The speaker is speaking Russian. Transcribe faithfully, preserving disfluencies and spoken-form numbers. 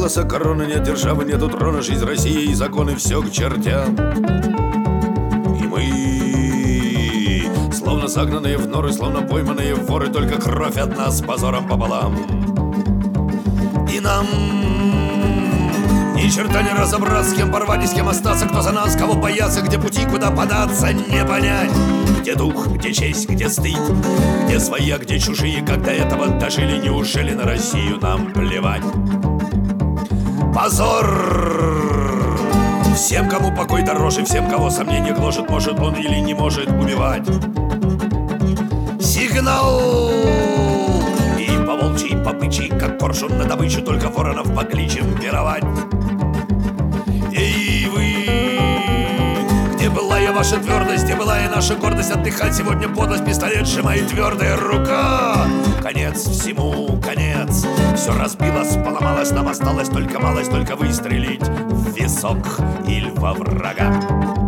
голоса короны, нет державы, нету трона, жизнь России и законы все к чертям. И мы, словно загнанные в норы, словно пойманные воры, только кровь от нас с позором пополам. И нам ни черта не разобраться, с кем порвать и с кем остаться, кто за нас, кого бояться, где пути, куда податься, не понять. Где дух, где честь, где стыд, где свои, а где чужие, как до этого дожили, неужели на Россию нам плевать? Позор всем, кому покой дороже, всем, кого сомнение гложет, может он или не может убивать. Сигнал! И по волчьи, и по бычьи, как коршун на добычу, только воронов покличем пировать. Эй, вы! Где была я ваша твердость, где была и наша гордость? Отдыхать сегодня подлость, пистолет сжимает твердая рука. Конец всему, конец. Все разбилось, поломалось, нам осталось только малость, только выстрелить в висок или во врага.